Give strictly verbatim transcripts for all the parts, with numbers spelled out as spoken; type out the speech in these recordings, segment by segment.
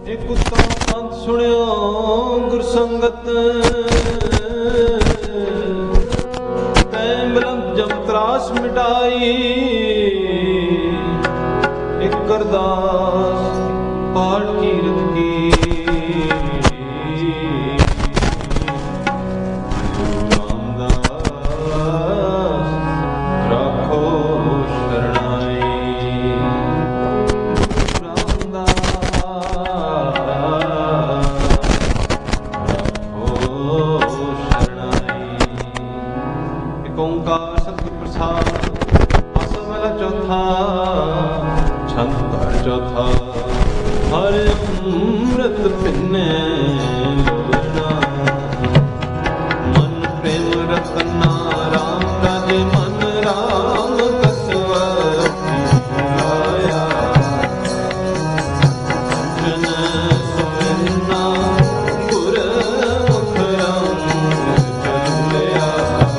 ਇੱਕ ਉਤਮ ਪੰਥ ਸੁਣਿਓ ਗੁਰ ਸੰਗਤ, ਤੈ ਮਿਲੰਤ ਜਮ ਤਰਾਸ ਮਿਟਾਈ। ਇੱਕ ਅਰਦਾਸ ਪਾਠ ਕੀਰਤ ਕੀ, ਓਂਕਾਰ ਸਤਿਗੁਰ ਪ੍ਰਸਾਦ। ਆਸਾ ਮਹਲਾ ਚੌਥਾ, ਛੰਦ ਘਰ ਚੌਥਾ। ਹਰਿ ਅੰਮ੍ਰਿਤ ਪਿੰਨੇ ਲੋਚਨਾ, ਮਨ ਪ੍ਰੇਮ ਰਤਨਾ ਰਾਮ ਰਾਜੇ ਮਨ ਰਾਮ ਕਸਵਤੀ ਲਾਇਆ। ਜਨ ਸੋਇਨਾ ਗੁਰ ਮੁਖ ਰੰਗ ਚਲਿਆ।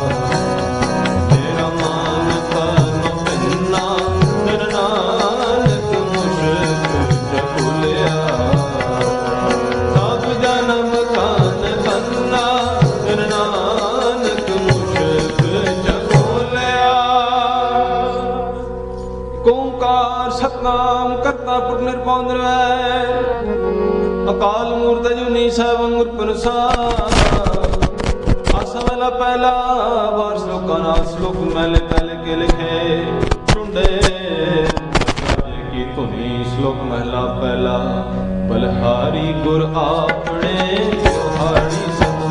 ਓਂਕਾਰ ਸਤਿਨਾਮ ਕਰਤਾ ਪੁਰਖ ਨਿਰਭਉ ਨਿਰਵੈਰ, ਅਕਾਲ ਮੂਰਤ ਅਜੂਨੀ ਸੈਭੰ ਗੁਰ ਪ੍ਰਸਾਦਿ। ਆਸਾ ਮਹਲਾ ਪਹਿਲਾ, ਵਾਰ ਸ਼ਲੋਕਾਂ ਨਾਲ ਸ਼ਲੋਕ ਮਹਿਲੇ ਪਹਿਲੇ ਕੇ ਲਿਖੇ ਟੁੰਡੇ ਕੀ ਧੁਨੀ। ਸ਼ਲੋਕ ਮਹਿਲਾ ਪਹਿਲਾ। ਬਲਿਹਾਰੀ ਗੁਰ ਆਪਣੇ ਜੋਹਾਰੀ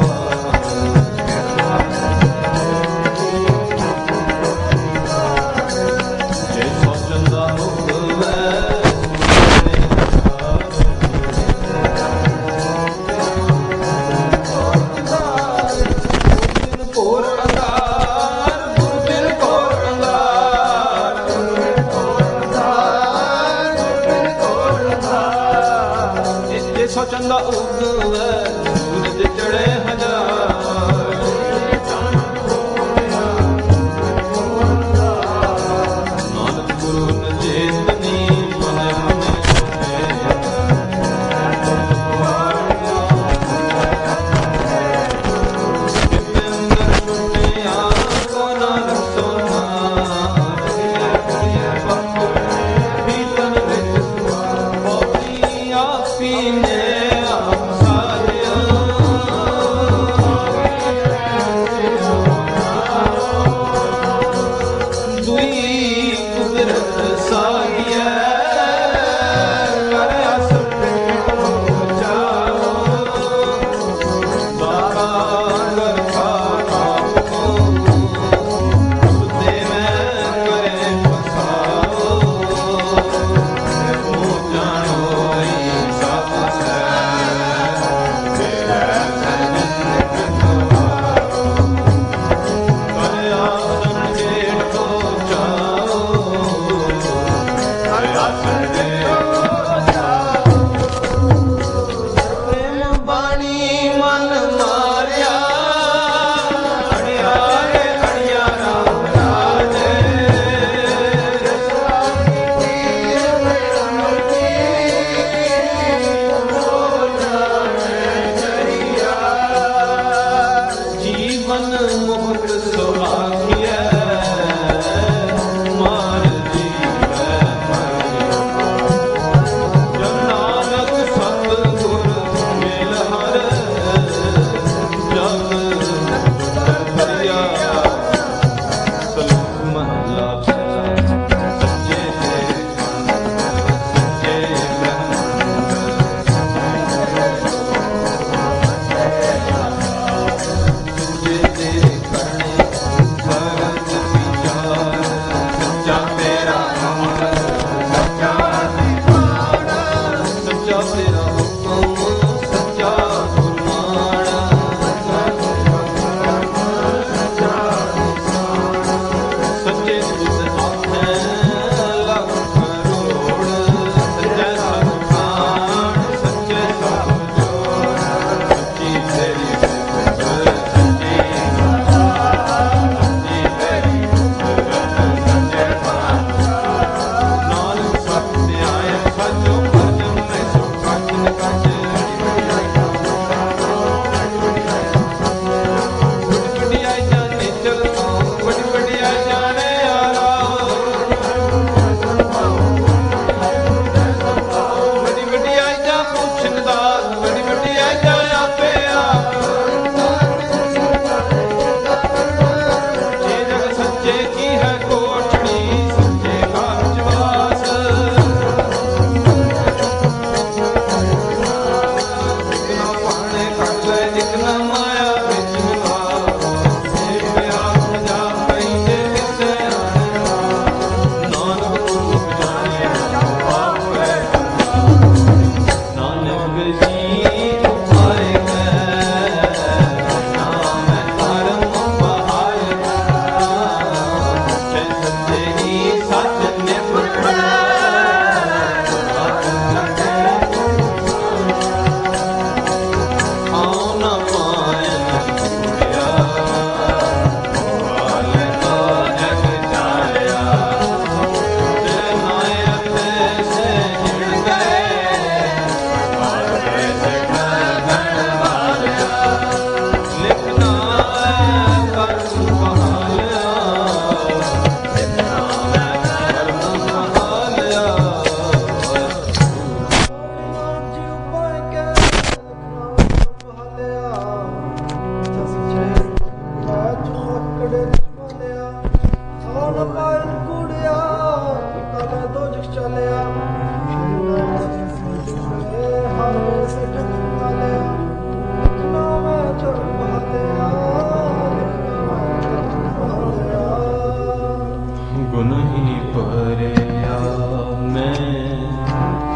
ਚੰਦਾ ਉਗਵੇ ਸੂਰਜ ਚੜੇ ਹਜ਼ਾਰ। ਨਾਨਕ ਗੁਰੂ ਨ ਚੇਤਨੀ ਮਨ ਮਨ ਕਿਤੇ ਅੰਦਰ ਸੁਣਿਆ ਕੋ ਨਾਨਕ ਸੋਨਾ। ਪੀਤਨ ਵਿੱਚ ਪੋਤੀ ਆਪੀ ਨੇ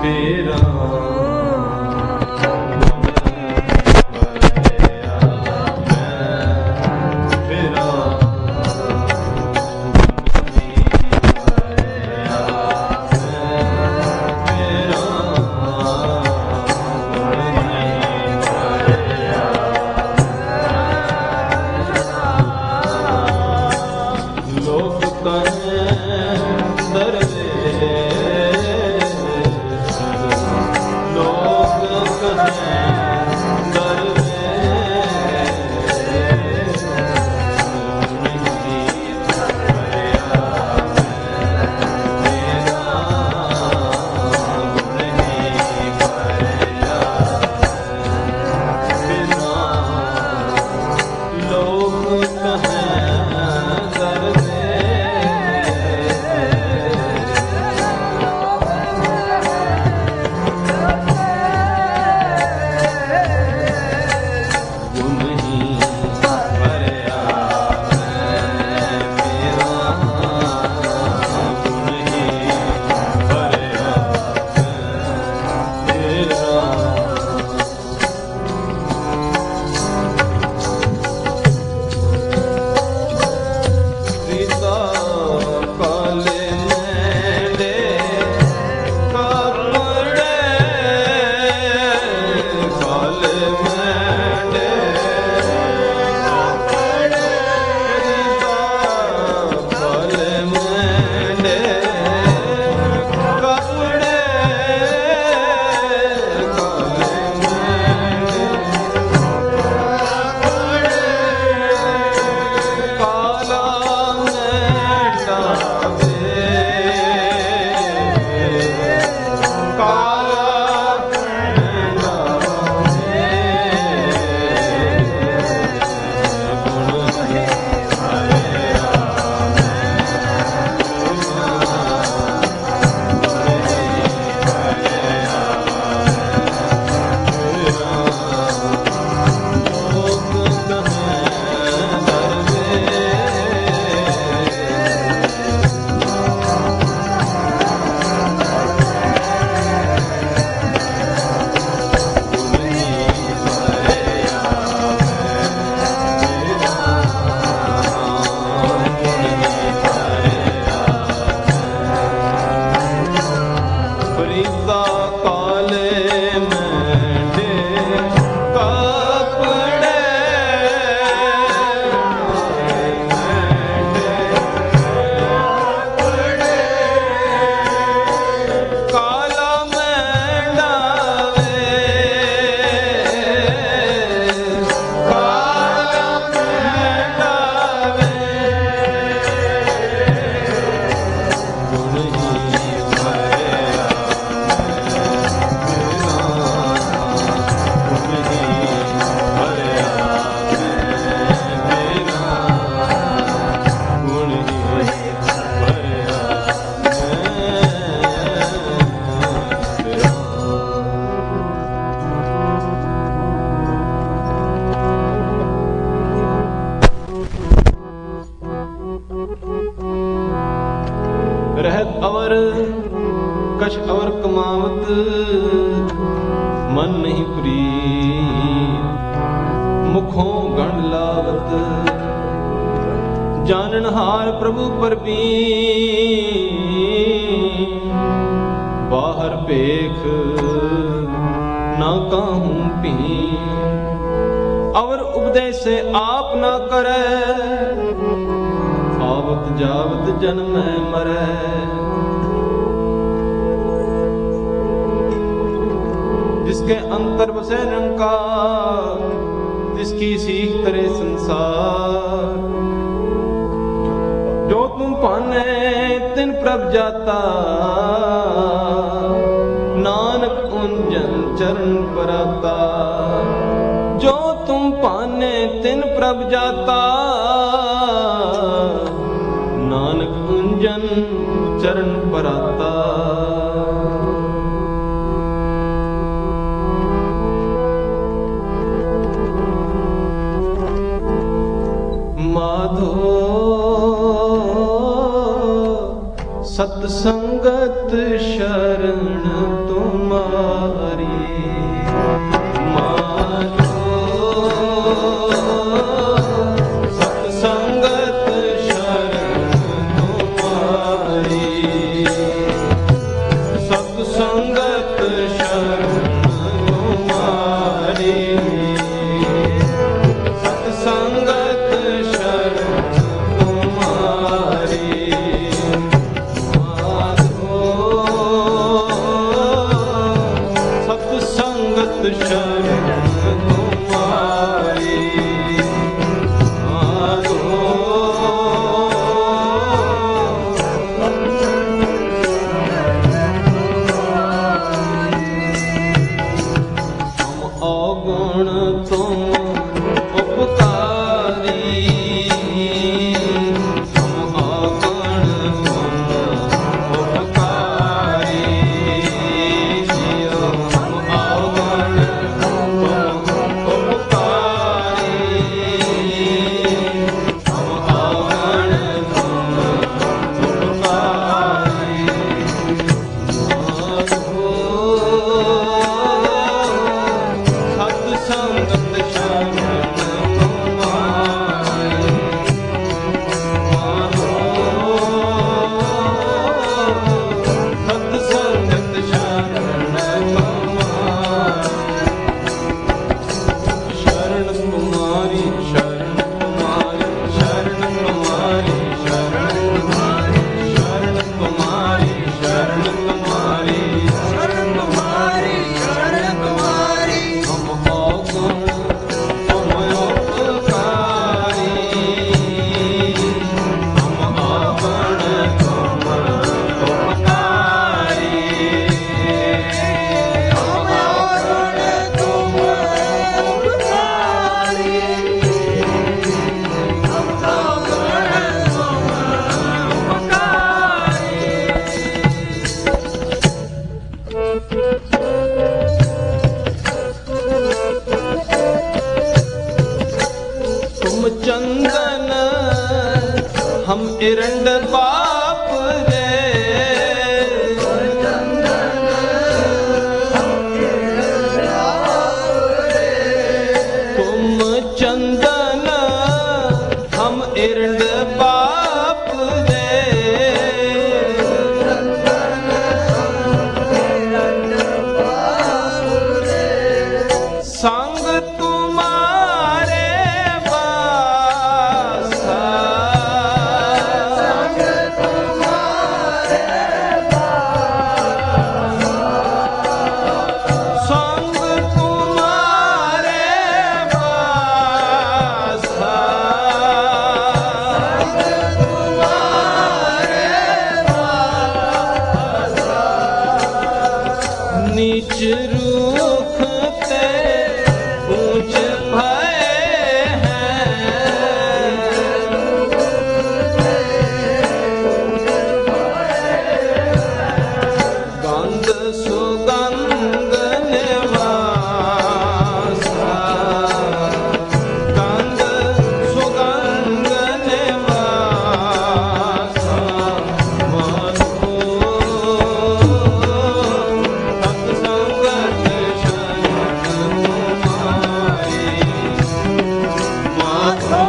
अवर कछ अवर कमावत मन नहीं प्रीत मुखों गण लावत जाननहार प्रभु परबीन बाहर पेख ना काहूं पीन अवर उपदेश से आप ना करे आवत जावत जन्म मरै जिसके अंतर बसे निरंकार जिसकी सीख तरे संसार जो तुम पाने तिन प्रभ जाता नानक उंजन चरण पराता जो तुम पाने तिन प्रभ जाता नानक कुंजन चरण पराता माधो सतसंगत शरण तुम ਸੰਗਤ ਸ਼ਰਨ ਤੁਮਾਰੀ। ਔਗੁਣ ਤੁਮ ਉਪਕਾਰੀ, ਤੁਮ ਔਗੁਣ ਤੁਮ ਉਪਕਾਰੀ, ਜੀਓ ਤੁਮ ਔਗੁਣ ਤੁਮ ਉਪਕਾਰੀ, ਤੁਮ ਔਗੁਣ ਤੁਮ ਉਪਕਾਰੀ। ਸੰਗਤ ਸ਼ਰਨ ਤੁਮਾਰੀ। ਸਤ ਸੰਗਤ ਸ਼ਰਨ ਤੁਮਾਰੀ। ਸ਼ਰਨ ਤੁਮਾਰੀ ਸ਼ਰਨ ਤੁਮਾਰੀ ਸ਼ਰਨ ਤੁਮਾਰੀ ਸ਼ਰਨ ਤੁਮਾਰੀ ਸ਼ਰਨ ਤੁਮਾਰੀ ਸ਼ਰਨ ਤੁਮਾਰੀ ਸ਼ਰਨ ਤੁਮਾਰੀ ਸ਼ਰਨ ਤੁਮਾਰੀ। ਤੁਮ ਔਗੁਣ ਤੁਮ ਉਪਕਾਰੀ, ਤੁਮ ਔਗੁਣ ਤੁਮ ਉਪਕਾਰੀ, ਤੁਮ ਔਗੁਣ ਤੁਮ ਉਪਕਾਰੀ, ਤੁਮ ਔਗੁਣ ਤੁਮ तुम चंदन हम इरंड बाप रे, तुम चंदन हम इरंड बाप रे, संग तुम्हारे बासा, संग तुम्हारे बासा, संग तुम्हारे बासा, संग तुम्हारे बासा। नीच रूख ते ऊंच भय हैं, गंध सुगंध निवासा, गंध सुगंध निवासा। माधो सत्संगत शरण तुम्हारी। माधो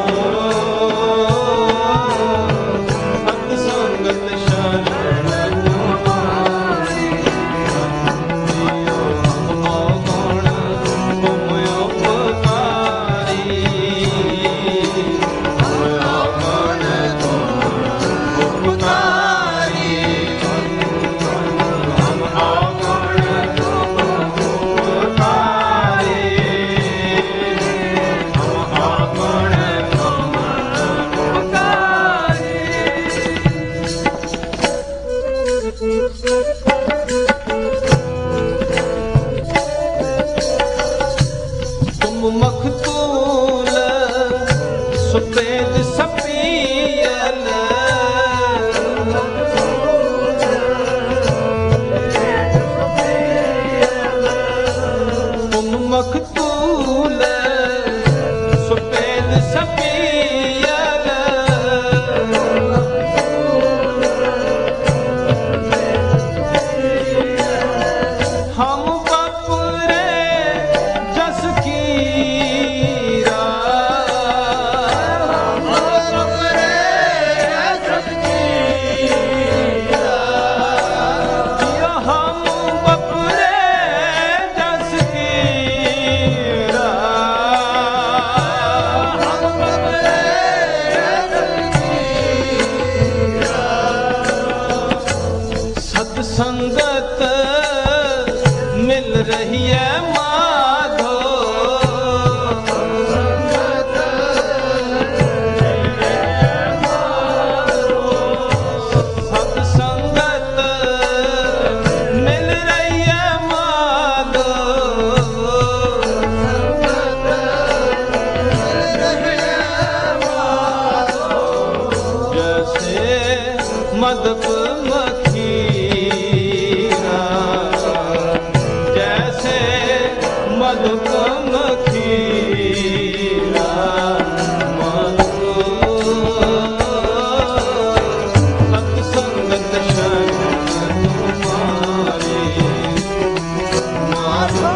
सत्संगत शरण तुम्हारी। जियो हम औगुण तुम उपकारी, तुम औगुण तुम उपकारी, हम औगुण तुम उपकारी, हम औगुण तुम उपकारी। तुम मखतूल सुपेद सपियल, तुम मखतूल सुपेद सपियल, हम बपुरे जस की सदगुण खीरा माधो सत्संगत शरण तुम्हारी माधो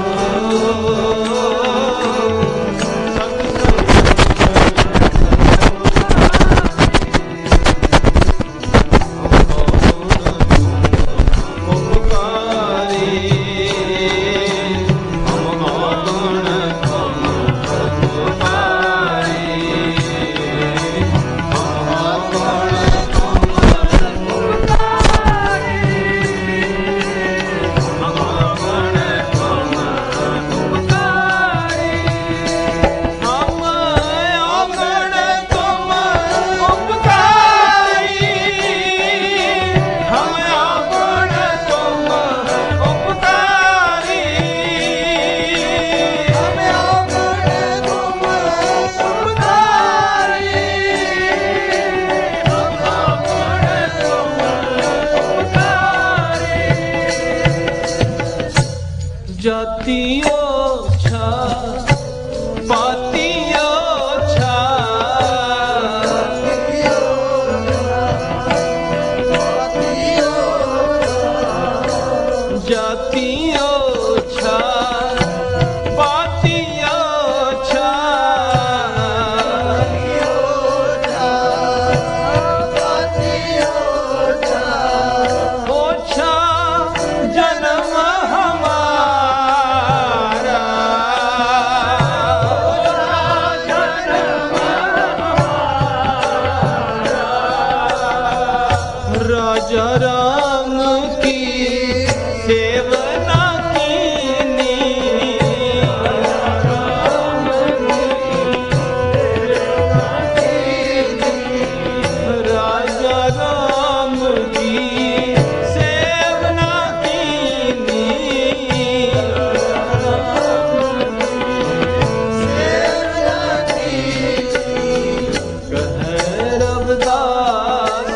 जातियो छा पातियो छा जातियो छा पातियो छा ओछा जन्म राजा राम की सेवना कीनी राजा राम की सेवना कीनी कह रविदास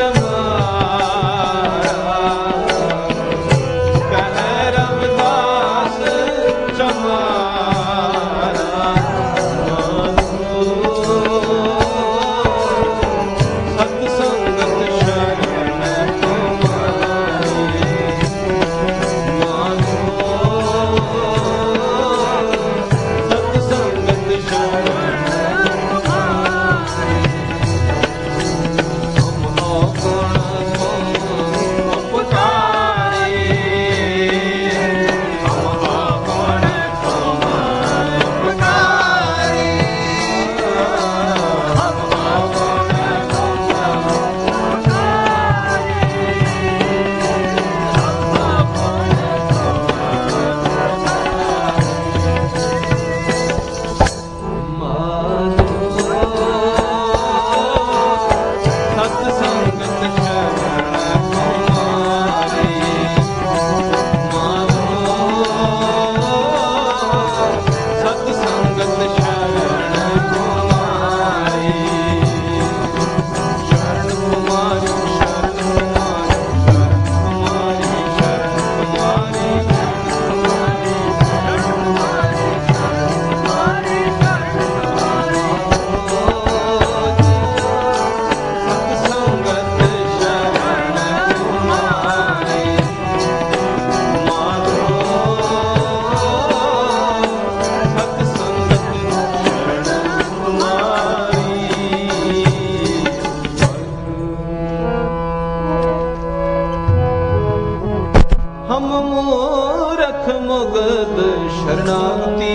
हम मूरख मुगद शरणागति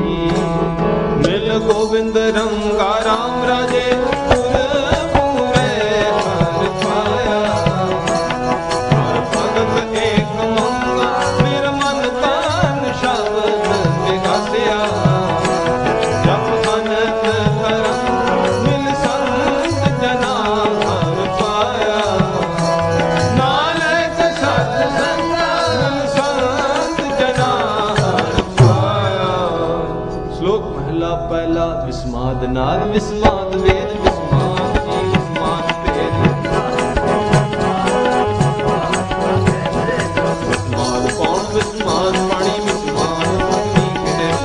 मिल गोविंद रंगा राम राजे पूरे हर पाया हर भगत एक मंगा मेरा मन तन शब्द विगासिया जप अनंत करम मिल संत जना हर पाया नानक सत्संग श्लोक पहला पहला विस्माद नाद विस्माद वेद विस्माद जी विस्माद वेद विस्माद पौन विस्माद पाणी विस्माद भूमि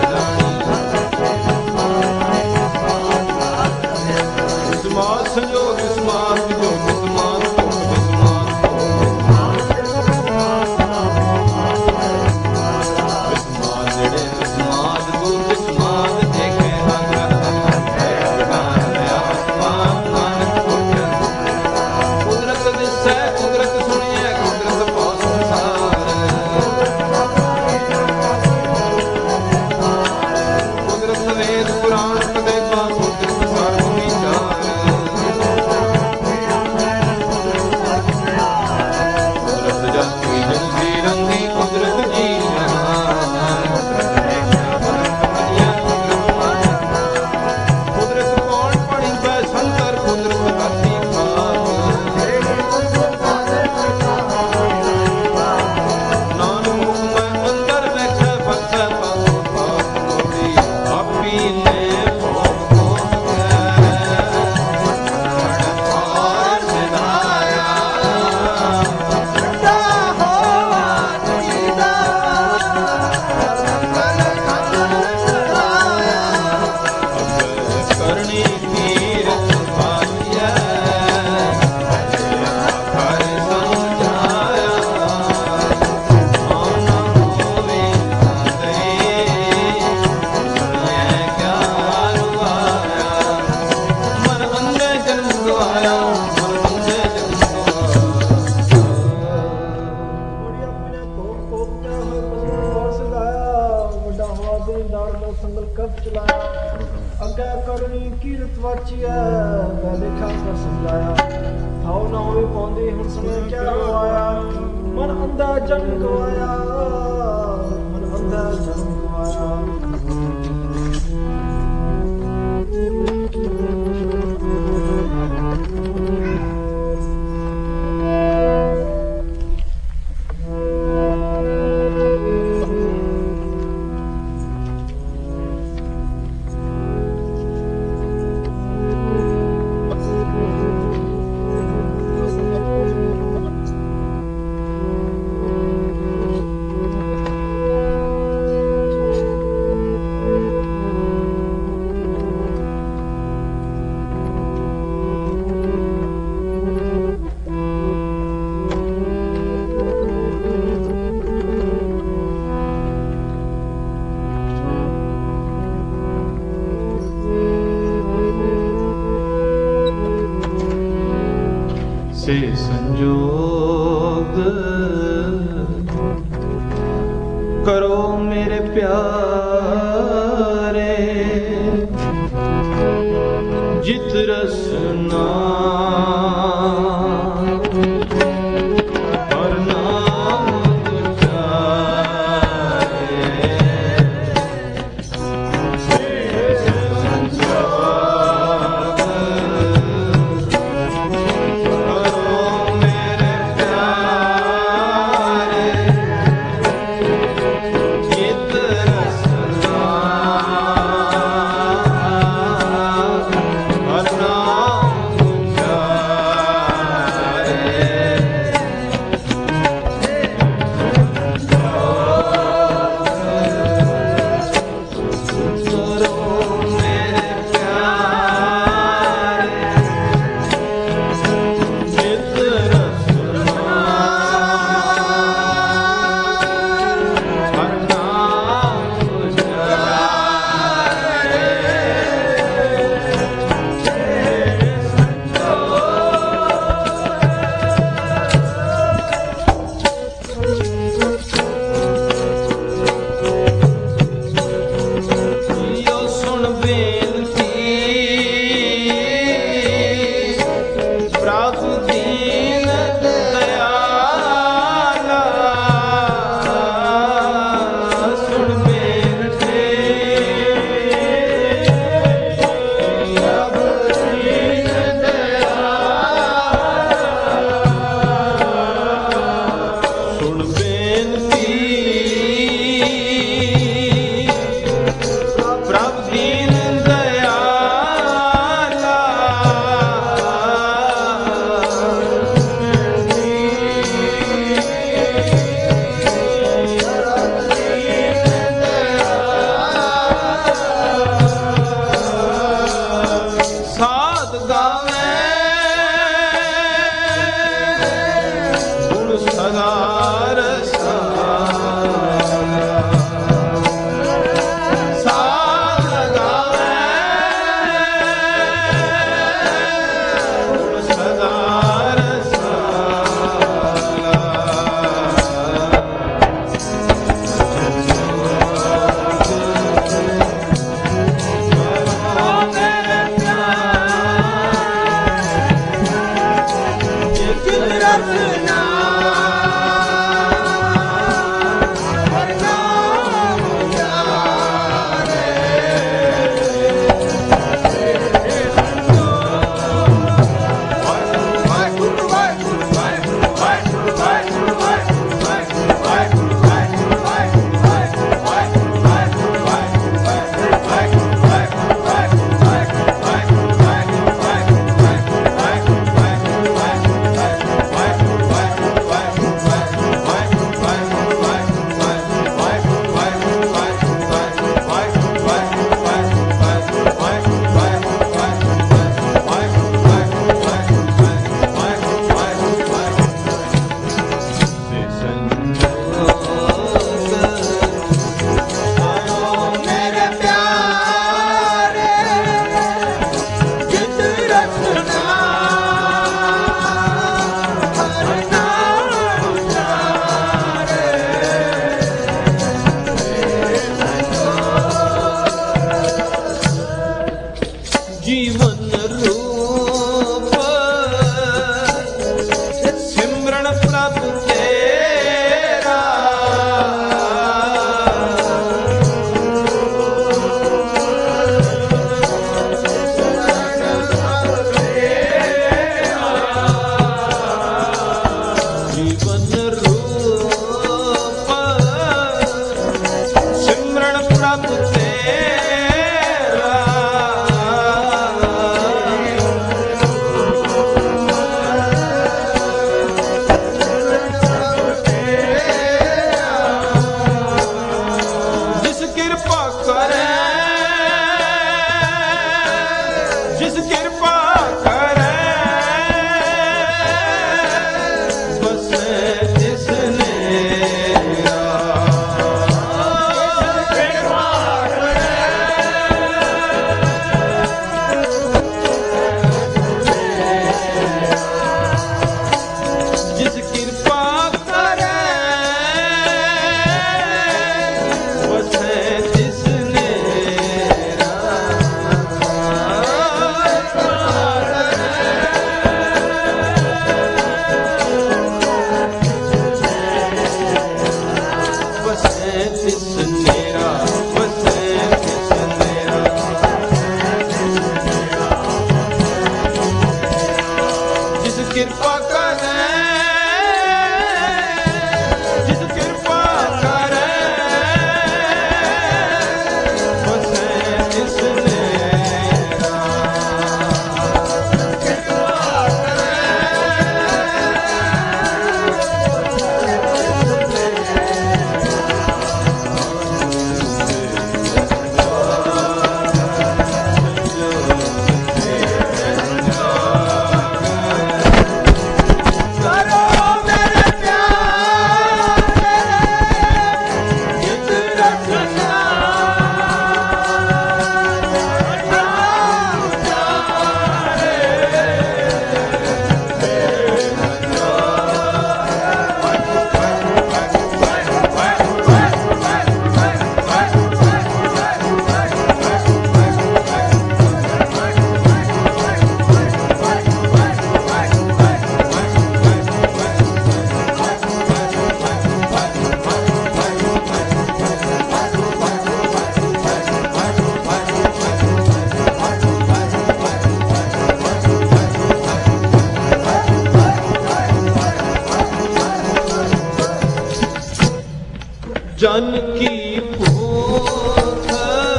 ਸੰਗਲ ਕਬ ਚਲਾਇਆ ਅੱਗੇ ਕਰਨੀ ਕੀਰਤ ਵਾਚਿਆ ਪਹਿਲੇ ਖਾਸਾ ਸਮਝਾਇਆ ਥਾਉ ਨਾ ਹੋਵੇ ਪਾਉਂਦੇ ਹੁਣ ਸਮੇਂ ਕਿਆ ਆਇਆ ਮਨ ਅੰਧਾ ਜਨ ਗਵਾਇਆ ਮਨ ਅੰਧਾ ਜਨ ਗਵਾਇਆ से संजोग करो मेरे प्यारे जित रसना Hare जन की भूख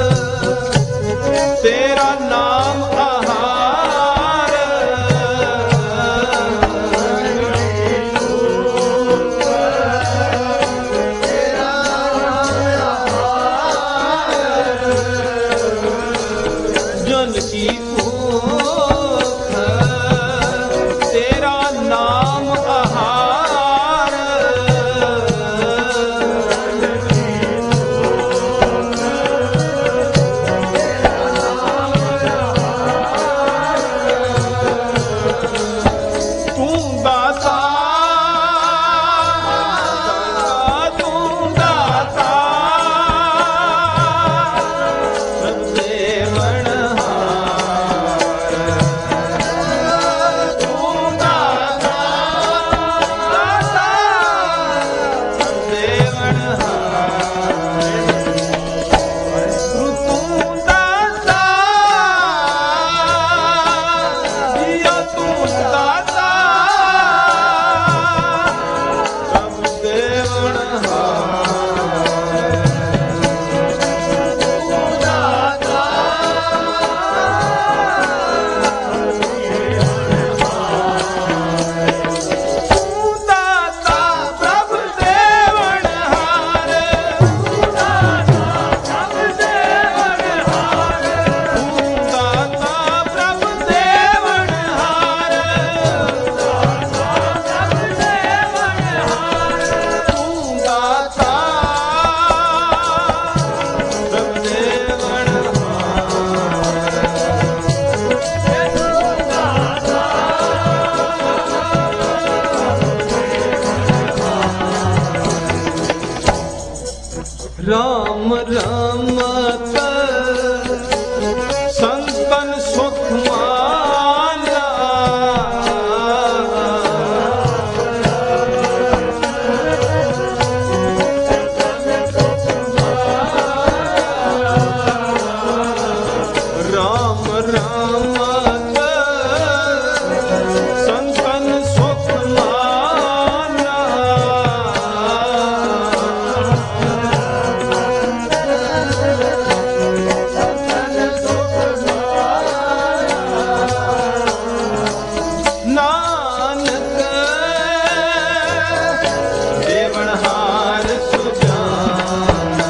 तेरा नाम आहार, जन की भूख तेरा नाम आहार, तू दाता तू दाता सब देवनहार, तू दाता दाता सब देवनहार, तू दाता दिया तू दाता सब देवनहार, तू दाता तू दाता सब देवनहार, तू दाता सब देवनहार, तू दाता प्रभ देवनहार, सब देवनहार, तू दाता सब देवनहार। राम रमत संतन सुख माना, राम रमत संतन सुख माना, नानक देवनहार सुजाना,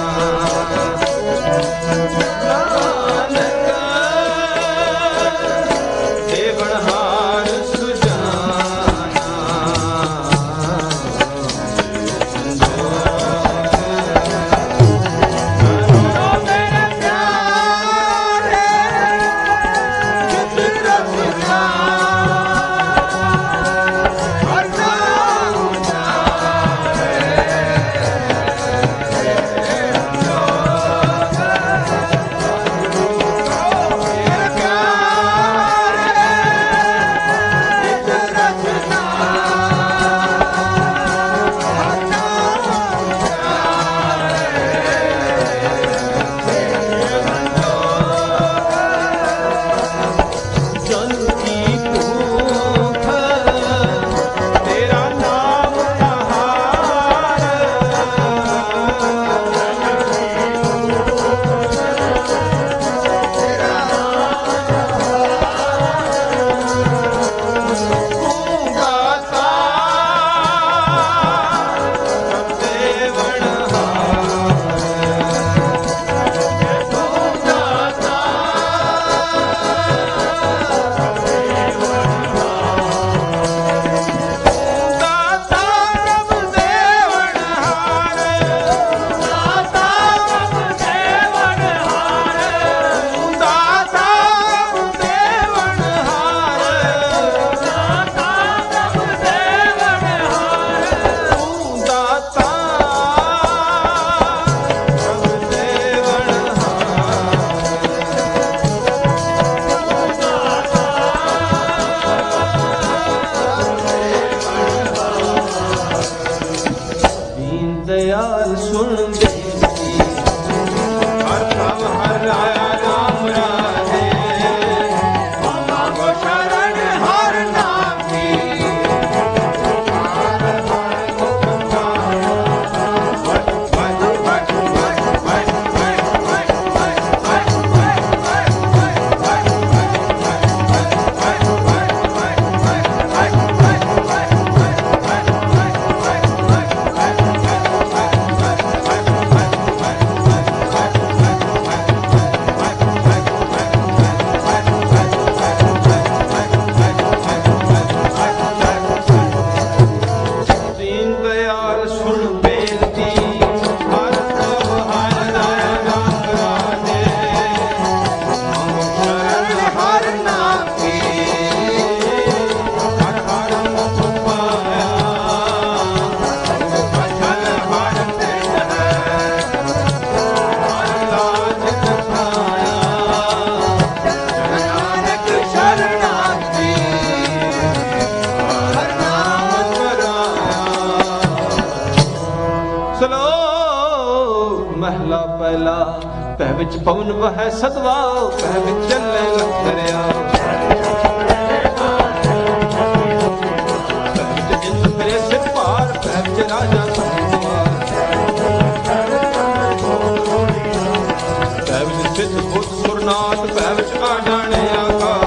नानक देवनहार सुजाना, मेरे प्यारे चित रखना, जन की भूख तेरा नाम आहार, तू दाता सब देवनहार, तू दाता दाता प्रभ देवनहार, दाता प्रभ देवनहार, दाता प्रभ देवनहार, दाता प्रभ देवनहार, तू दाता प्रभ देवनहार। दीन दयाल सुन बेनती, हर भव हर आया नाम राधे, मांगो शरण हर नाम की, हर हर हुक्म गाना, भज भज भज ਮਹਿਲਾ ਪਹਿਲਾ। ਪੈ ਵਿੱਚ ਪਵਨ ਵਹੈ ਸਤਵਾ, ਪੈ ਵਿੱਚ ਚੱਲੇ ਲੰਗਰਿਆ। ਪੈ ਵਿੱਚ ਜਿੰਦ ਫਿਰੇ ਸਿਰ ਭਾਰ, ਪੈ ਵਿੱਚ ਰਾਜਾ ਸਤਵਾਰ। ਪੈ ਵਿੱਚ ਸਿੱਧ ਬੁੱਧ ਸੁਰਨਾਥ, ਪੈ ਵਿੱਚ ਆ ਜਾਣੇ ਆਕਾਸ਼।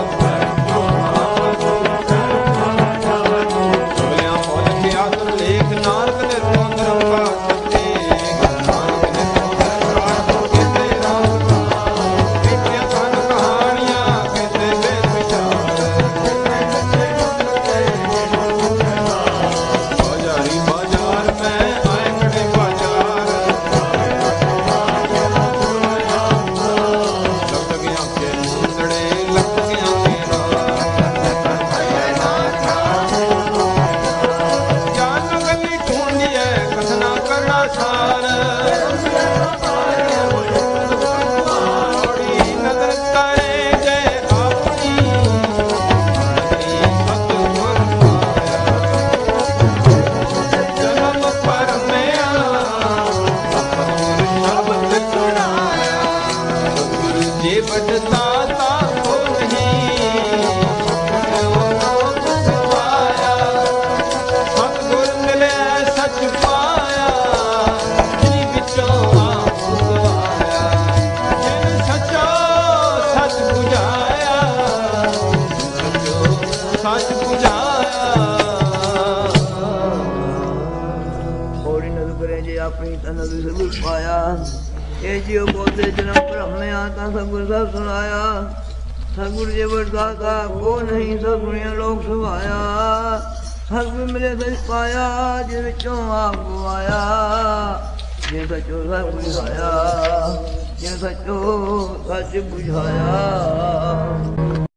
ਆਪਣੀ ਤਨ ਵਿਸਰ ਪਾਇਆ। ਇਹ ਜਿਉ ਬੋਲੇ ਜਨਮ ਭ੍ਰਮਿਆ ਤਾਂ ਸਤਿਗੁਰ ਸਭ ਸੁਣਾਇਆ। ਸਤਿਗੁਰ ਜੇ ਵਰਦਾਤਾ ਕੋ ਨਹੀਂ ਸਭ ਸੁਣਿਆ ਲੋਕ ਸੁਭਾਇਆ। ਸਤਿਗੁਰ ਮਿਲੇ ਸਚ ਪਾਇਆ, ਜਿਸ ਵਿੱਚੋਂ ਆਪ ਗਵਾਇਆ। ਜੇ ਸਚੋ ਸਭ ਬੁਝਾਇਆ, ਜੇ ਸਚੋ ਸੱਚ ਬੁਝਾਇਆ।